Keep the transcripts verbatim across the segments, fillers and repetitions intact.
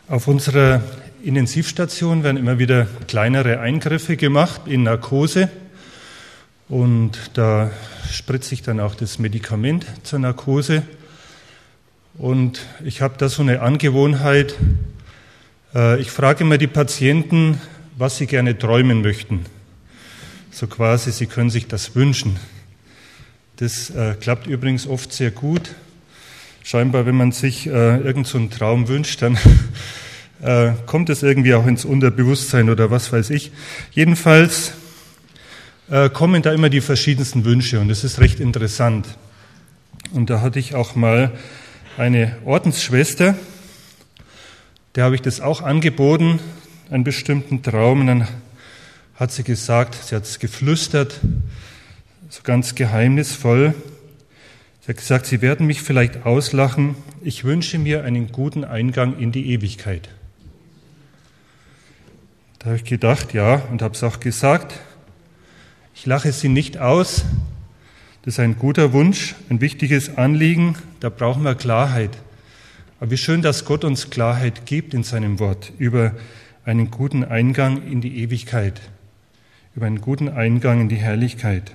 Auf unserer Intensivstation werden immer wieder kleinere Eingriffe gemacht in Narkose und da spritze ich dann auch das Medikament zur Narkose. Und ich habe da so eine Angewohnheit, äh, ich frage immer die Patienten, was sie gerne träumen möchten. So quasi, sie können sich das wünschen. Das äh, klappt übrigens oft sehr gut. Scheinbar, wenn man sich äh, irgend so einen Traum wünscht, dann äh, kommt es irgendwie auch ins Unterbewusstsein oder was weiß ich. Jedenfalls äh, kommen da immer die verschiedensten Wünsche und das ist recht interessant. Und da hatte ich auch mal eine Ordensschwester, der habe ich das auch angeboten, einen bestimmten Traum. Und dann hat sie gesagt, sie hat es geflüstert, so ganz geheimnisvoll. Sie hat gesagt, Sie werden mich vielleicht auslachen, ich wünsche mir einen guten Eingang in die Ewigkeit. Da habe ich gedacht, ja, und habe es auch gesagt, ich lache Sie nicht aus, das ist ein guter Wunsch, ein wichtiges Anliegen, da brauchen wir Klarheit. Aber wie schön, dass Gott uns Klarheit gibt in seinem Wort über einen guten Eingang in die Ewigkeit, über einen guten Eingang in die Herrlichkeit.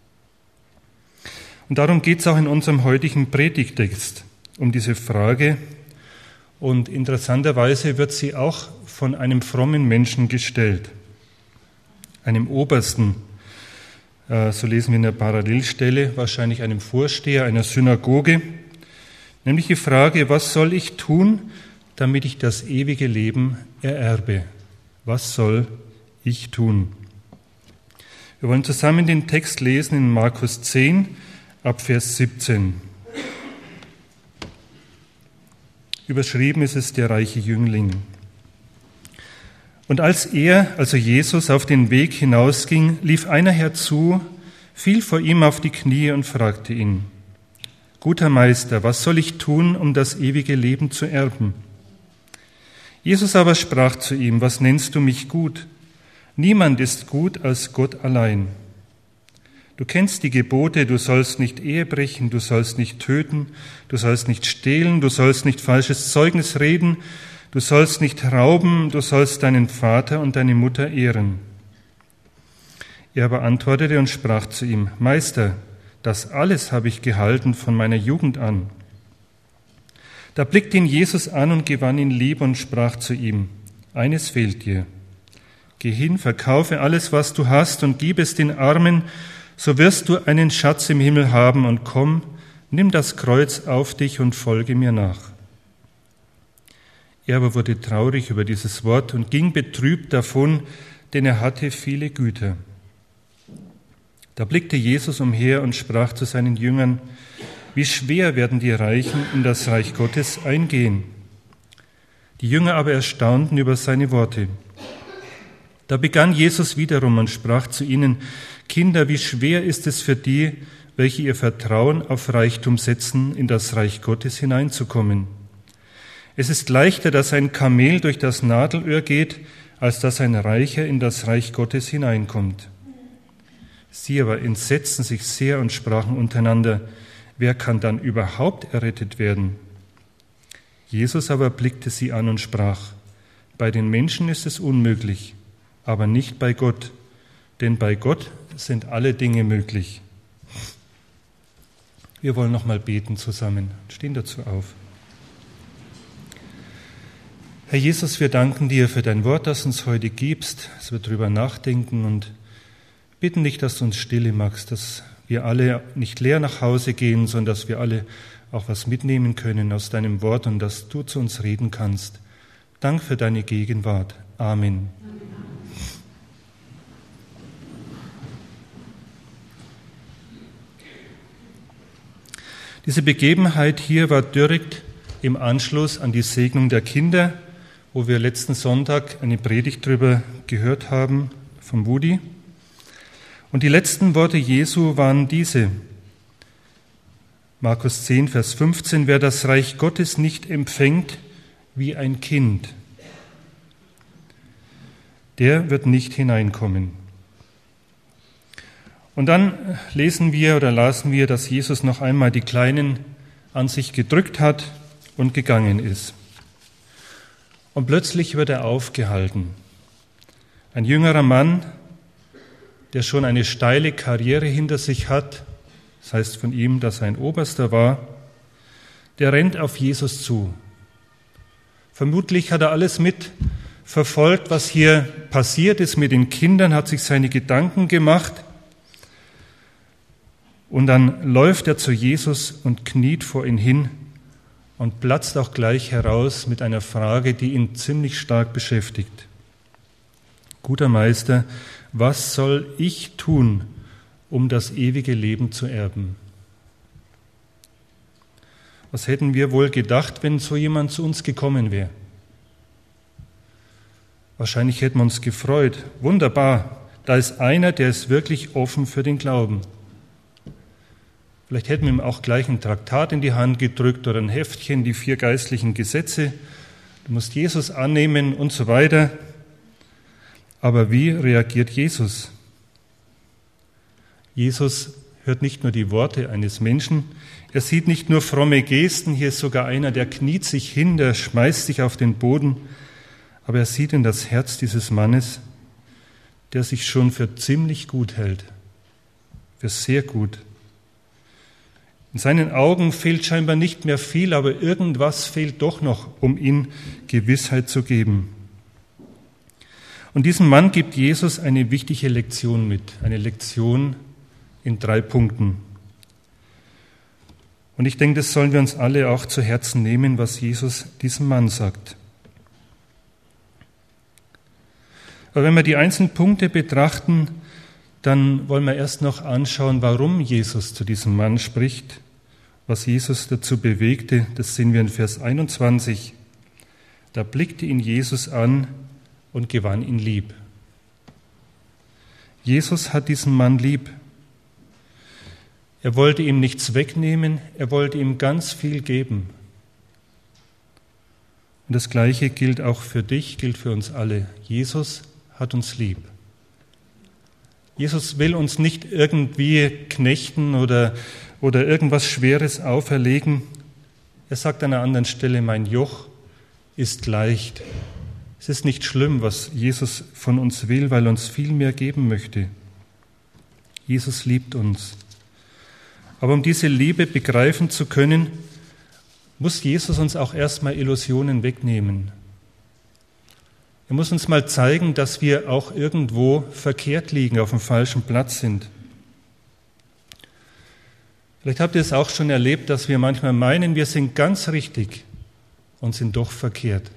Und darum geht es auch in unserem heutigen Predigttext, um diese Frage. Und interessanterweise wird sie auch von einem frommen Menschen gestellt, einem Obersten, so lesen wir in der Parallelstelle, wahrscheinlich einem Vorsteher einer Synagoge, nämlich die Frage, was soll ich tun, damit ich das ewige Leben ererbe? Was soll ich tun? Wir wollen zusammen den Text lesen in Markus zehn, ab Vers siebzehn. Überschrieben ist es der reiche Jüngling. Und als er, also Jesus, auf den Weg hinausging, lief einer herzu, fiel vor ihm auf die Knie und fragte ihn: Guter Meister, was soll ich tun, um das ewige Leben zu erben? Jesus aber sprach zu ihm: Was nennst du mich gut? Niemand ist gut als Gott allein. Du kennst die Gebote, du sollst nicht Ehe brechen, du sollst nicht töten, du sollst nicht stehlen, du sollst nicht falsches Zeugnis reden, du sollst nicht rauben, du sollst deinen Vater und deine Mutter ehren. Er aber antwortete und sprach zu ihm: Meister, das alles habe ich gehalten von meiner Jugend an. Da blickte ihn Jesus an und gewann ihn lieb und sprach zu ihm: Eines fehlt dir. Geh hin, verkaufe alles, was du hast, und gib es den Armen, so wirst du einen Schatz im Himmel haben, und komm, nimm das Kreuz auf dich und folge mir nach. Er aber wurde traurig über dieses Wort und ging betrübt davon, denn er hatte viele Güter. Da blickte Jesus umher und sprach zu seinen Jüngern: Wie schwer werden die Reichen in das Reich Gottes eingehen? Die Jünger aber erstaunten über seine Worte. Da begann Jesus wiederum und sprach zu ihnen: Kinder, wie schwer ist es für die, welche ihr Vertrauen auf Reichtum setzen, in das Reich Gottes hineinzukommen. Es ist leichter, dass ein Kamel durch das Nadelöhr geht, als dass ein Reicher in das Reich Gottes hineinkommt. Sie aber entsetzten sich sehr und sprachen untereinander: Wer kann dann überhaupt errettet werden? Jesus aber blickte sie an und sprach: Bei den Menschen ist es unmöglich, aber nicht bei Gott, denn bei Gott sind alle Dinge möglich. Wir wollen noch mal beten zusammen. Stehen dazu auf. Herr Jesus, wir danken dir für dein Wort, das uns heute gibst, dass wir darüber nachdenken und bitten dich, dass du uns Stille machst, dass wir alle nicht leer nach Hause gehen, sondern dass wir alle auch was mitnehmen können aus deinem Wort und dass du zu uns reden kannst. Dank für deine Gegenwart. Amen. Diese Begebenheit hier war direkt im Anschluss an die Segnung der Kinder, wo wir letzten Sonntag eine Predigt darüber gehört haben vom Woody. Und die letzten Worte Jesu waren diese. Markus zehn, Vers fünfzehn: Wer das Reich Gottes nicht empfängt wie ein Kind, der wird nicht hineinkommen. Und dann lesen wir oder lasen wir, dass Jesus noch einmal die Kleinen an sich gedrückt hat und gegangen ist. Und plötzlich wird er aufgehalten. Ein jüngerer Mann, der schon eine steile Karriere hinter sich hat, das heißt von ihm, dass er ein Oberster war, der rennt auf Jesus zu. Vermutlich hat er alles mit verfolgt, was hier passiert ist mit den Kindern, hat sich seine Gedanken gemacht. Und dann läuft er zu Jesus und kniet vor ihn hin und platzt auch gleich heraus mit einer Frage, die ihn ziemlich stark beschäftigt. Guter Meister, was soll ich tun, um das ewige Leben zu erben? Was hätten wir wohl gedacht, wenn so jemand zu uns gekommen wäre? Wahrscheinlich hätten wir uns gefreut. Wunderbar, da ist einer, der ist wirklich offen für den Glauben. Vielleicht hätten wir ihm auch gleich ein Traktat in die Hand gedrückt oder ein Heftchen, die vier geistlichen Gesetze. Du musst Jesus annehmen und so weiter. Aber wie reagiert Jesus? Jesus hört nicht nur die Worte eines Menschen, er sieht nicht nur fromme Gesten, hier ist sogar einer, der kniet sich hin, der schmeißt sich auf den Boden, aber er sieht in das Herz dieses Mannes, der sich schon für ziemlich gut hält, für sehr gut. In seinen Augen fehlt scheinbar nicht mehr viel, aber irgendwas fehlt doch noch, um ihm Gewissheit zu geben. Und diesem Mann gibt Jesus eine wichtige Lektion mit, eine Lektion in drei Punkten. Und ich denke, das sollen wir uns alle auch zu Herzen nehmen, was Jesus diesem Mann sagt. Aber wenn wir die einzelnen Punkte betrachten, dann wollen wir erst noch anschauen, warum Jesus zu diesem Mann spricht, was Jesus dazu bewegte. Das sehen wir in Vers einundzwanzig. Da blickte ihn Jesus an und gewann ihn lieb. Jesus hat diesen Mann lieb. Er wollte ihm nichts wegnehmen, er wollte ihm ganz viel geben. Und das Gleiche gilt auch für dich, gilt für uns alle. Jesus hat uns lieb. Jesus will uns nicht irgendwie knechten oder, oder irgendwas Schweres auferlegen. Er sagt an einer anderen Stelle, mein Joch ist leicht. Es ist nicht schlimm, was Jesus von uns will, weil er uns viel mehr geben möchte. Jesus liebt uns. Aber um diese Liebe begreifen zu können, muss Jesus uns auch erstmal Illusionen wegnehmen. Er muss uns mal zeigen, dass wir auch irgendwo verkehrt liegen, auf dem falschen Platz sind. Vielleicht habt ihr es auch schon erlebt, dass wir manchmal meinen, wir sind ganz richtig und sind doch verkehrt.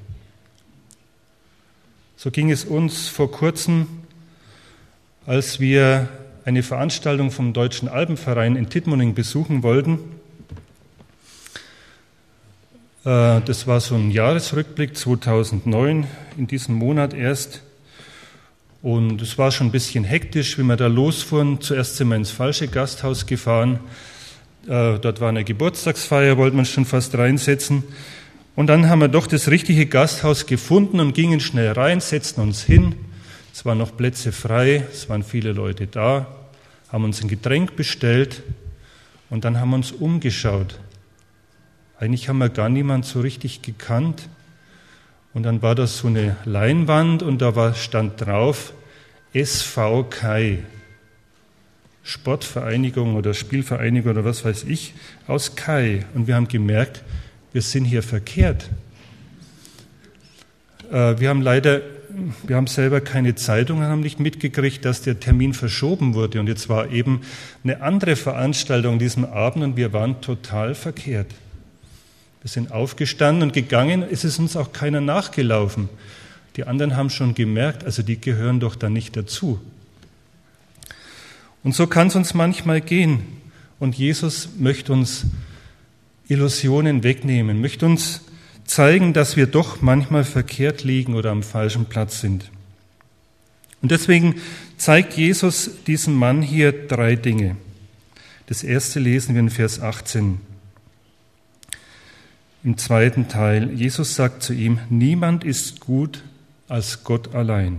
So ging es uns vor kurzem, als wir eine Veranstaltung vom Deutschen Alpenverein in Tittmoning besuchen wollten. Das war so ein Jahresrückblick zweitausendneun, in diesem Monat erst. Und es war schon ein bisschen hektisch, wie wir da losfuhren. Zuerst sind wir ins falsche Gasthaus gefahren. Dort war eine Geburtstagsfeier, wollte man schon fast reinsetzen. Und dann haben wir doch das richtige Gasthaus gefunden und gingen schnell rein, setzten uns hin. Es waren noch Plätze frei, es waren viele Leute da, haben uns ein Getränk bestellt und dann haben wir uns umgeschaut. Eigentlich haben wir gar niemand so richtig gekannt. Und dann war da so eine Leinwand und da war, stand drauf S V Kai, Sportvereinigung oder Spielvereinigung oder was weiß ich, aus Kai. Und wir haben gemerkt, wir sind hier verkehrt. Wir haben leider, wir haben selber keine Zeitung, haben nicht mitgekriegt, dass der Termin verschoben wurde. Und jetzt war eben eine andere Veranstaltung diesen Abend und wir waren total verkehrt. Wir sind aufgestanden und gegangen, es ist uns auch keiner nachgelaufen. Die anderen haben schon gemerkt, also die gehören doch da nicht dazu. Und so kann es uns manchmal gehen. Und Jesus möchte uns Illusionen wegnehmen, möchte uns zeigen, dass wir doch manchmal verkehrt liegen oder am falschen Platz sind. Und deswegen zeigt Jesus diesem Mann hier drei Dinge. Das erste lesen wir in Vers achtzehn. Im zweiten Teil, Jesus sagt zu ihm, niemand ist gut als Gott allein.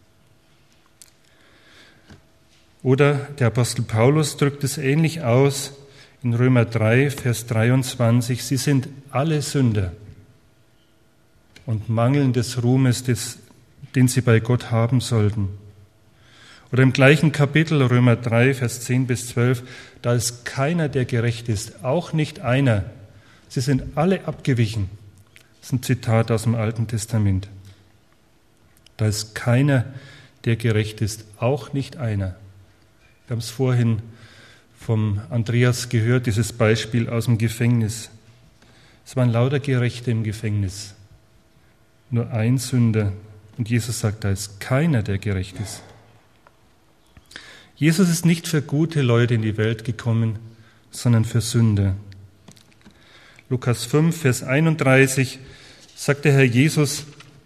Oder der Apostel Paulus drückt es ähnlich aus in Römer drei, Vers dreiundzwanzig, sie sind alle Sünder. und Mangeln des Ruhmes, des, den sie bei Gott haben sollten. Oder im gleichen Kapitel, Römer drei, Vers zehn bis zwölf, da ist keiner, der gerecht ist, auch nicht einer. Sie sind alle abgewichen. Das ist ein Zitat aus dem Alten Testament. Da ist keiner, der gerecht ist, auch nicht einer. Wir haben es vorhin vom Andreas gehört, dieses Beispiel aus dem Gefängnis. Es waren lauter Gerechte im Gefängnis, nur ein Sünder. Und Jesus sagt, da ist keiner, der gerecht ist. Jesus ist nicht für gute Leute in die Welt gekommen, sondern für Sünder. Lukas fünf, Vers einunddreißig sagt der Herr Jesus,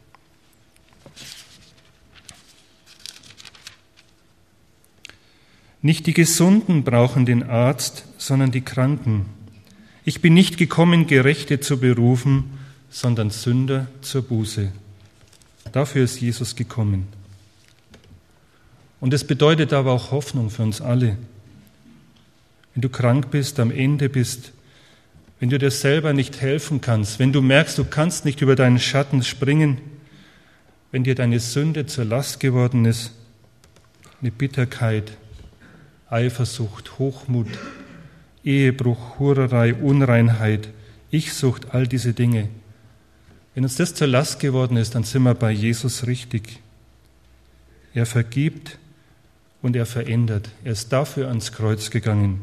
nicht die Gesunden brauchen den Arzt, sondern die Kranken. Ich bin nicht gekommen, Gerechte zu berufen, sondern Sünder zur Buße. Dafür ist Jesus gekommen. Und es bedeutet aber auch Hoffnung für uns alle. Wenn du krank bist, am Ende bist, wenn du dir selber nicht helfen kannst, wenn du merkst, du kannst nicht über deinen Schatten springen, wenn dir deine Sünde zur Last geworden ist, eine Bitterkeit, Eifersucht, Hochmut, Ehebruch, Hurerei, Unreinheit, Ichsucht, all diese Dinge. Wenn uns das zur Last geworden ist, dann sind wir bei Jesus richtig. Er vergibt und er verändert. Er ist dafür ans Kreuz gegangen.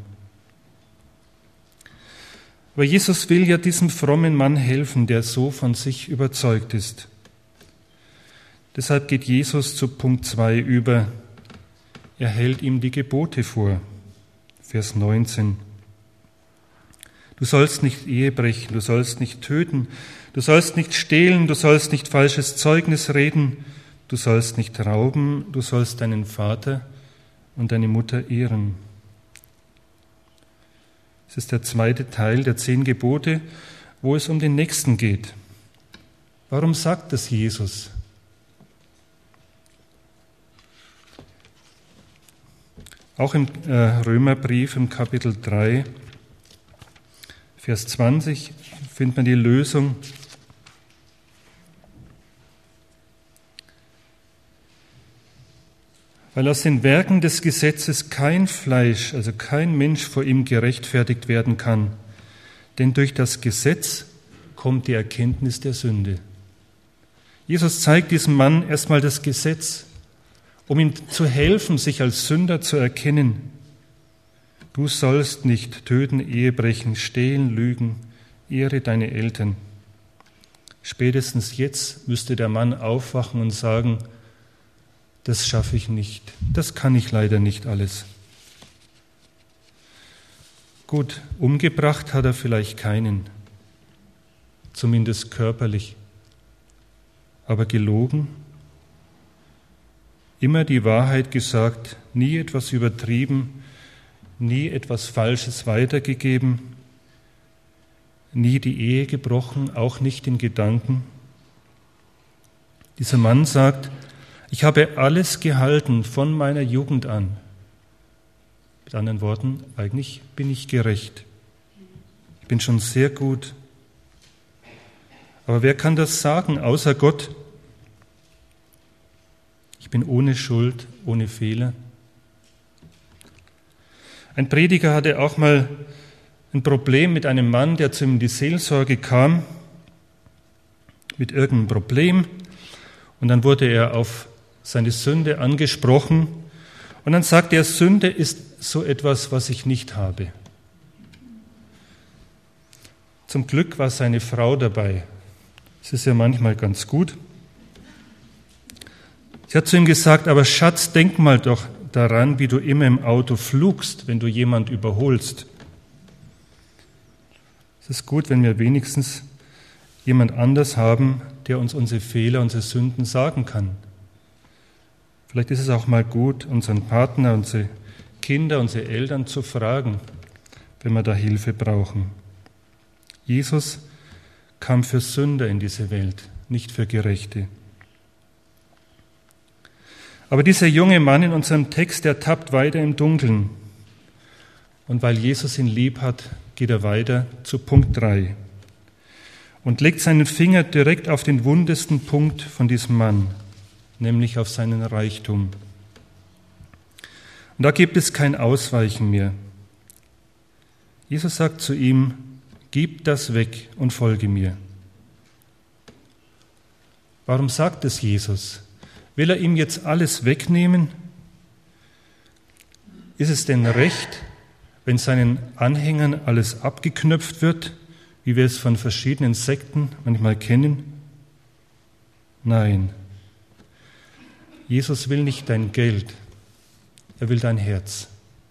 Aber Jesus will ja diesem frommen Mann helfen, der so von sich überzeugt ist. Deshalb geht Jesus zu Punkt zwei über. Er hält ihm die Gebote vor. Vers neunzehn. Du sollst nicht Ehe brechen, du sollst nicht töten, du sollst nicht stehlen, du sollst nicht falsches Zeugnis reden, du sollst nicht rauben, du sollst deinen Vater und deine Mutter ehren. Das ist der zweite Teil der zehn Gebote, wo es um den Nächsten geht. Warum sagt das Jesus? Auch im äh, Römerbrief im Kapitel drei, Vers zwanzig, findet man die Lösung. Weil aus den Werken des Gesetzes kein Fleisch, also kein Mensch vor ihm gerechtfertigt werden kann. Denn durch das Gesetz kommt die Erkenntnis der Sünde. Jesus zeigt diesem Mann erstmal das Gesetz, um ihm zu helfen, sich als Sünder zu erkennen. Du sollst nicht töten, Ehe brechen, stehlen, lügen, ehre deine Eltern. Spätestens jetzt müsste der Mann aufwachen und sagen, das schaffe ich nicht, das kann ich leider nicht alles. Gut, umgebracht hat er vielleicht keinen, zumindest körperlich, aber gelogen, immer die Wahrheit gesagt, nie etwas übertrieben, nie etwas Falsches weitergegeben, nie die Ehe gebrochen, auch nicht in Gedanken. Dieser Mann sagt, ich habe alles gehalten von meiner Jugend an. Mit anderen Worten, eigentlich bin ich gerecht. Ich bin schon sehr gut. Aber wer kann das sagen, außer Gott? Ich bin ohne Schuld, ohne Fehler. Ein Prediger hatte auch mal ein Problem mit einem Mann, der zu ihm in die Seelsorge kam, mit irgendeinem Problem. Und dann wurde er auf seine Sünde angesprochen. Und dann sagt er, Sünde ist so etwas, was ich nicht habe. Zum Glück war seine Frau dabei. Das ist ja manchmal ganz gut. Sie hat zu ihm gesagt, aber Schatz, denk mal doch daran, wie du immer im Auto flugst, wenn du jemand überholst. Es ist gut, wenn wir wenigstens jemand anders haben, der uns unsere Fehler, unsere Sünden sagen kann. Vielleicht ist es auch mal gut, unseren Partner, unsere Kinder, unsere Eltern zu fragen, wenn wir da Hilfe brauchen. Jesus kam für Sünder in diese Welt, nicht für Gerechte. Aber dieser junge Mann in unserem Text, der tappt weiter im Dunkeln. Und weil Jesus ihn lieb hat, geht er weiter zu Punkt drei. und legt seinen Finger direkt auf den wundesten Punkt von diesem Mann, nämlich auf seinen Reichtum. Und da gibt es kein Ausweichen mehr. Jesus sagt zu ihm, gib das weg und folge mir. Warum sagt es Jesus? Will er ihm jetzt alles wegnehmen? Ist es denn recht, wenn seinen Anhängern alles abgeknöpft wird, wie wir es von verschiedenen Sekten manchmal kennen? Nein. Jesus will nicht dein Geld, er will dein Herz.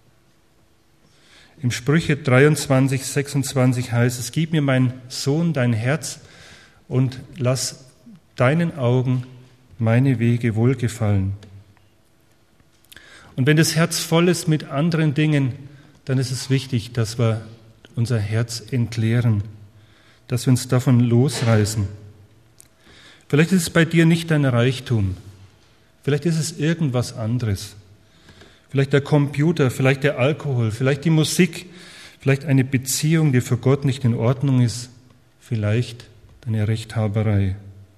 Im Sprüche dreiundzwanzig, sechsundzwanzig heißt es, gib mir, mein Sohn, dein Herz und lass deinen Augen meine Wege wohlgefallen. Und wenn das Herz voll ist mit anderen Dingen, dann ist es wichtig, dass wir unser Herz entleeren, dass wir uns davon losreißen. Vielleicht ist es bei dir nicht dein Reichtum, vielleicht ist es irgendwas anderes. Vielleicht der Computer, vielleicht der Alkohol, vielleicht die Musik, vielleicht eine Beziehung, die für Gott nicht in Ordnung ist, vielleicht deine Rechthaberei.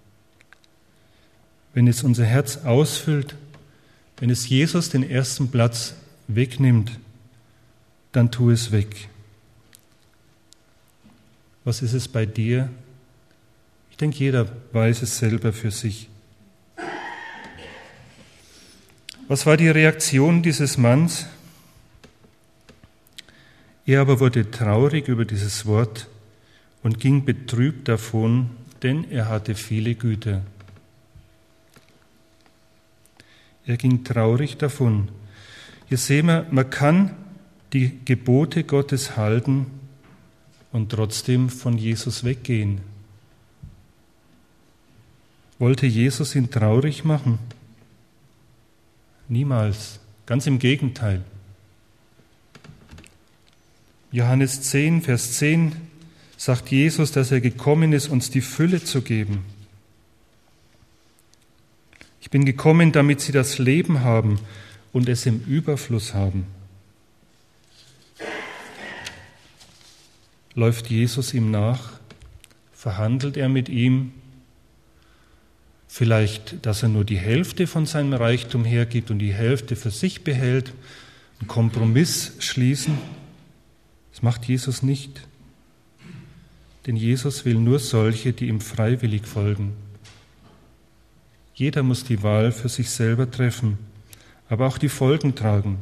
Wenn es unser Herz ausfüllt, wenn es Jesus den ersten Platz wegnimmt, dann tu es weg. Was ist es bei dir? Ich denke, jeder weiß es selber für sich. Was war die Reaktion dieses Manns? Er aber wurde traurig über dieses Wort und ging betrübt davon, denn er hatte viele Güter. Er ging traurig davon. Hier sehen wir, man kann die Gebote Gottes halten und trotzdem von Jesus weggehen. Wollte Jesus ihn traurig machen? Niemals, ganz im Gegenteil. Johannes zehn, Vers zehn sagt Jesus, dass er gekommen ist, uns die Fülle zu geben. Ich bin gekommen, damit sie das Leben haben und es im Überfluss haben. Läuft Jesus ihm nach? Verhandelt er mit ihm? Vielleicht, dass er nur die Hälfte von seinem Reichtum hergibt und die Hälfte für sich behält, einen Kompromiss schließen. Das macht Jesus nicht. Denn Jesus will nur solche, die ihm freiwillig folgen. Jeder muss die Wahl für sich selber treffen, aber auch die Folgen tragen.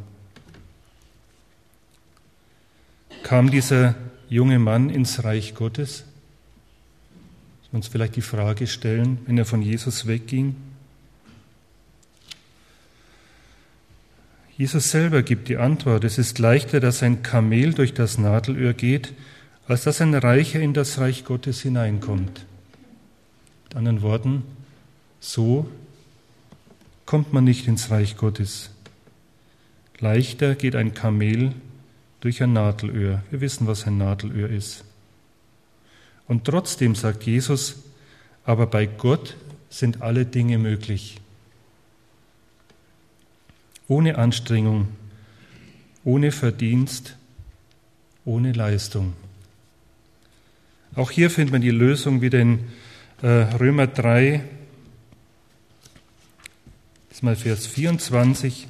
Kam dieser junge Mann ins Reich Gottes? Wir uns vielleicht die Frage stellen, wenn er von Jesus wegging. Jesus selber gibt die Antwort. Es ist leichter, dass ein Kamel durch das Nadelöhr geht, als dass ein Reicher in das Reich Gottes hineinkommt. Mit anderen Worten, so kommt man nicht ins Reich Gottes. Leichter geht ein Kamel durch ein Nadelöhr. Wir wissen, was ein Nadelöhr ist. Und trotzdem sagt Jesus, aber bei Gott sind alle Dinge möglich. Ohne Anstrengung, ohne Verdienst, ohne Leistung. Auch hier findet man die Lösung wieder in äh, Römer drei, das ist mal Vers vierundzwanzig.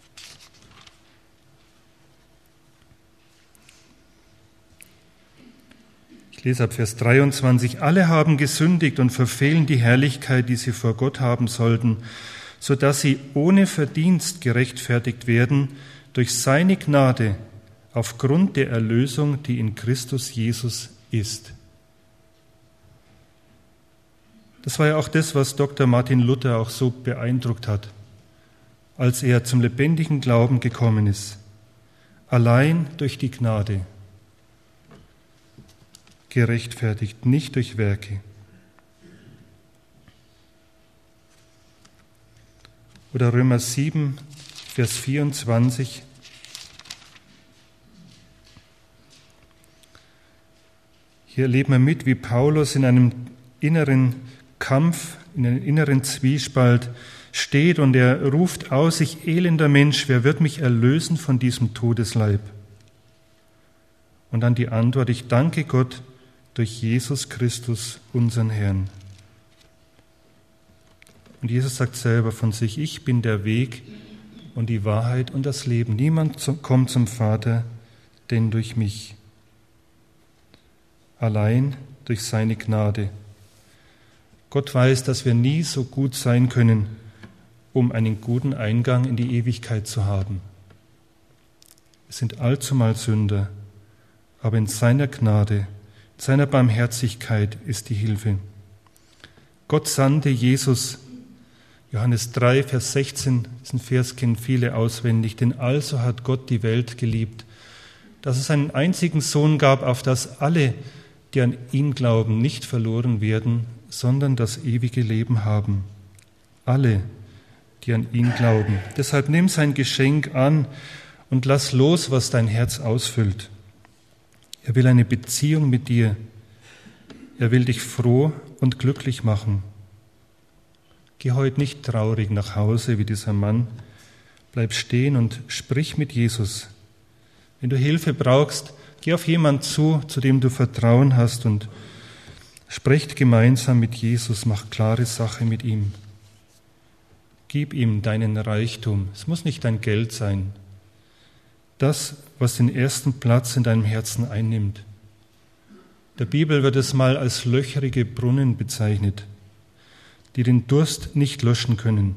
Ich lese ab Vers dreiundzwanzig. Alle haben gesündigt und verfehlen die Herrlichkeit, die sie vor Gott haben sollten, so dass sie ohne Verdienst gerechtfertigt werden durch seine Gnade aufgrund der Erlösung, die in Christus Jesus ist. Das war ja auch das, was Doktor Martin Luther auch so beeindruckt hat, als er zum lebendigen Glauben gekommen ist. Allein durch die Gnade. Gerechtfertigt, nicht durch Werke. Oder Römer sieben, Vers vierundzwanzig. Hier erleben wir mit, wie Paulus in einem inneren Kampf, in einem inneren Zwiespalt steht und er ruft aus, ich elender Mensch, wer wird mich erlösen von diesem Todesleib? Und dann die Antwort, ich danke Gott, durch Jesus Christus, unseren Herrn. Und Jesus sagt selber von sich, ich bin der Weg und die Wahrheit und das Leben. Niemand kommt zum Vater, denn durch mich. Allein durch seine Gnade. Gott weiß, dass wir nie so gut sein können, um einen guten Eingang in die Ewigkeit zu haben. Wir sind allzumal Sünder, aber in seiner Gnade, in seiner Barmherzigkeit ist die Hilfe. Gott sandte Jesus, Johannes drei, Vers sechzehn, diesen Vers kennen viele auswendig, denn also hat Gott die Welt geliebt, dass es einen einzigen Sohn gab, auf das alle, die an ihn glauben, nicht verloren werden, sondern das ewige Leben haben. Alle, die an ihn glauben. Deshalb nimm sein Geschenk an und lass los, was dein Herz ausfüllt. Er will eine Beziehung mit dir. Er will dich froh und glücklich machen. Geh heute nicht traurig nach Hause wie dieser Mann. Bleib stehen und sprich mit Jesus. Wenn du Hilfe brauchst, geh auf jemanden zu, zu dem du Vertrauen hast und sprecht gemeinsam mit Jesus, mach klare Sache mit ihm. Gib ihm deinen Reichtum. Es muss nicht dein Geld sein. Das, was den ersten Platz in deinem Herzen einnimmt. Der Bibel wird es mal als löcherige Brunnen bezeichnet, die den Durst nicht löschen können.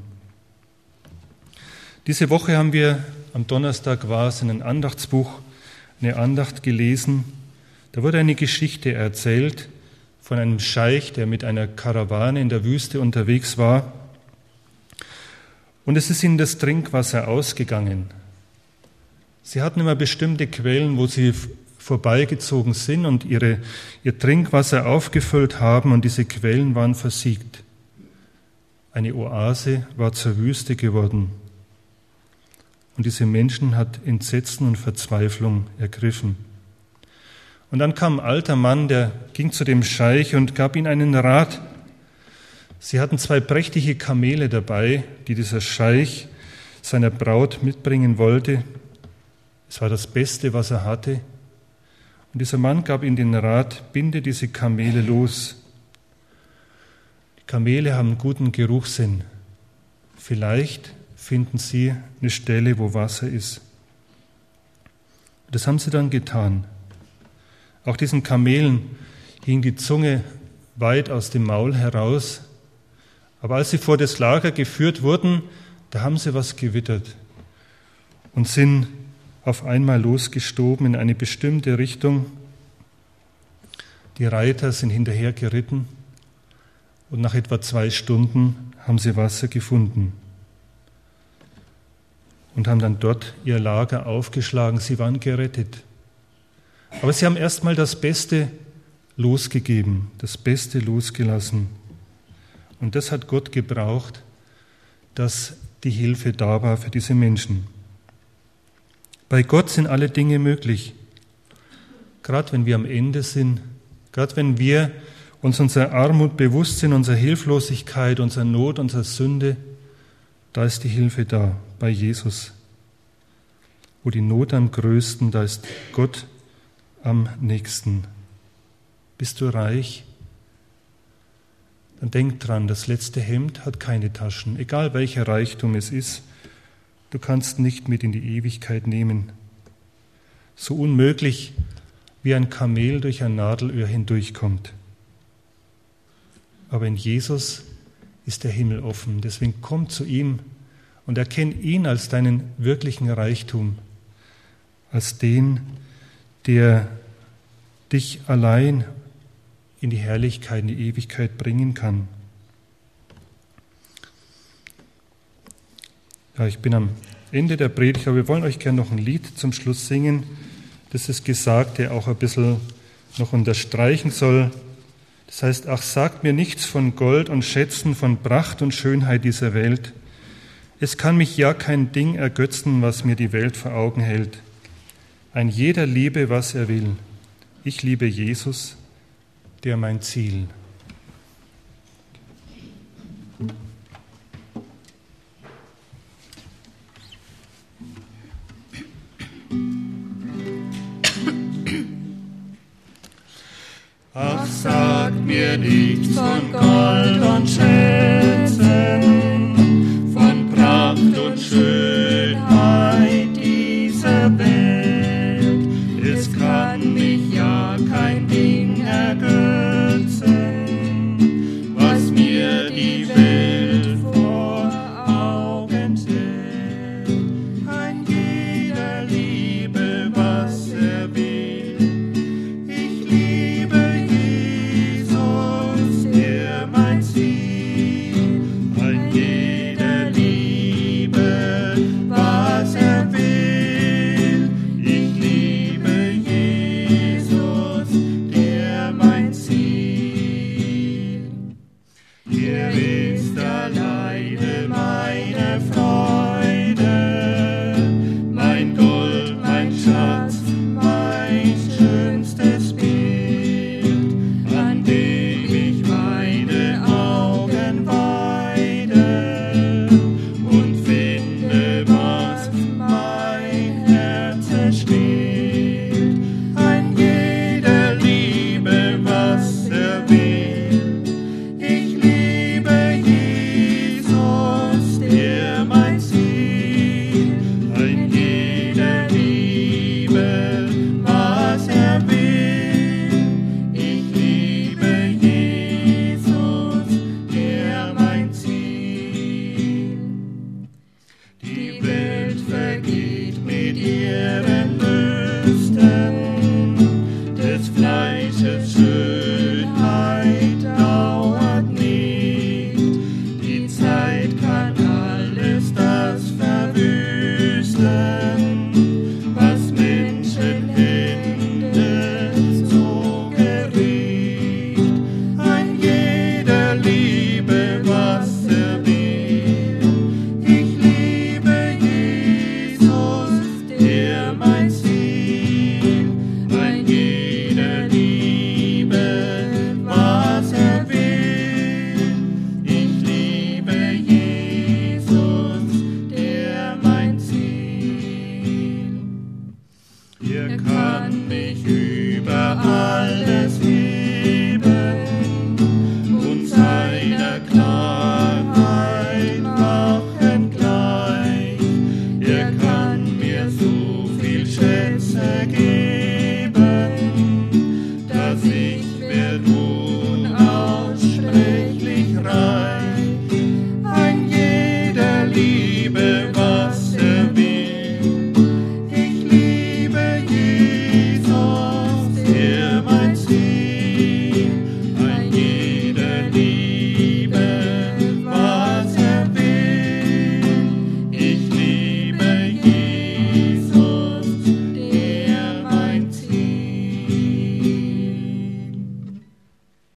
Diese Woche haben wir, am Donnerstag war es in einem Andachtsbuch, eine Andacht gelesen. Da wurde eine Geschichte erzählt von einem Scheich, der mit einer Karawane in der Wüste unterwegs war. Und es ist ihnen das Trinkwasser ausgegangen. Sie hatten immer bestimmte Quellen, wo sie vorbeigezogen sind und ihre, ihr Trinkwasser aufgefüllt haben, und diese Quellen waren versiegt. Eine Oase war zur Wüste geworden. Und diese Menschen hat Entsetzen und Verzweiflung ergriffen. Und dann kam ein alter Mann, der ging zu dem Scheich und gab ihm einen Rat. Sie hatten zwei prächtige Kamele dabei, die dieser Scheich seiner Braut mitbringen wollte. Es war das Beste, was er hatte. Und dieser Mann gab ihm den Rat, binde diese Kamele los. Die Kamele haben einen guten Geruchssinn. Vielleicht finden sie eine Stelle, wo Wasser ist. Das haben sie dann getan. Auch diesen Kamelen hing die Zunge weit aus dem Maul heraus. Aber als sie vor das Lager geführt wurden, da haben sie was gewittert und sind auf einmal losgestoben in eine bestimmte Richtung. Die Reiter sind hinterher geritten und nach etwa zwei Stunden haben sie Wasser gefunden und haben dann dort ihr Lager aufgeschlagen. Sie waren gerettet. Aber sie haben erstmal das Beste losgegeben, das Beste losgelassen. Und das hat Gott gebraucht, dass die Hilfe da war für diese Menschen. Bei Gott sind alle Dinge möglich. Gerade wenn wir am Ende sind, gerade wenn wir uns unserer Armut bewusst sind, unserer Hilflosigkeit, unserer Not, unserer Sünde, da ist die Hilfe da, bei Jesus. Wo die Not am größten, da ist Gott am nächsten. Bist du reich? Dann denk dran, das letzte Hemd hat keine Taschen. Egal welcher Reichtum es ist, du kannst nicht mit in die Ewigkeit nehmen. So unmöglich, wie ein Kamel durch ein Nadelöhr hindurchkommt. Aber in Jesus ist der Himmel offen. Deswegen komm zu ihm und erkenn ihn als deinen wirklichen Reichtum, als den, der dich allein in die Herrlichkeit, in die Ewigkeit bringen kann. Ja, ich bin am Ende der Predigt, aber wir wollen euch gerne noch ein Lied zum Schluss singen, das das Gesagte auch ein bisschen noch unterstreichen soll. Das heißt, ach, sagt mir nichts von Gold und Schätzen, von Pracht und Schönheit dieser Welt. Es kann mich ja kein Ding ergötzen, was mir die Welt vor Augen hält. Ein jeder liebe, was er will. Ich liebe Jesus, der mein Ziel. Ach, mir nichts von Gold und Silber.